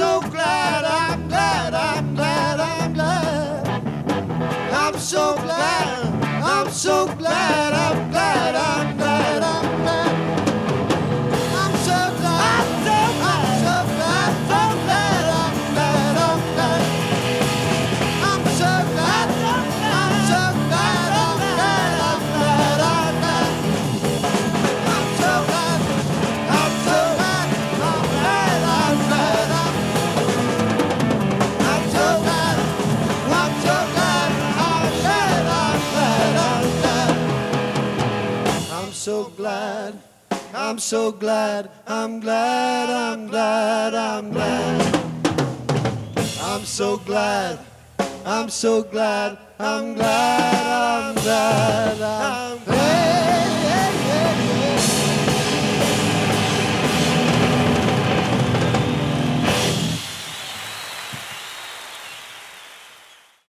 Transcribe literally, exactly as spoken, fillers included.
so glad, I'm glad, I'm glad, I'm glad. I'm so glad, I'm so glad, I'm glad, I'm glad, I'm glad. I'm so glad, I'm so glad, I'm so glad, I'm glad, I'm glad. I'm so glad, I'm so glad, I'm glad, I'm glad, I'm glad. I'm so glad, I'm so glad, I'm glad, I'm glad, I'm I'm so glad, I'm so glad, I'm glad, I'm glad, I'm glad. I'm so glad, I'm so glad, I'm glad, I'm glad, I'm glad. I'm so glad, I'm so glad, I'm glad, I'm glad, I'm glad.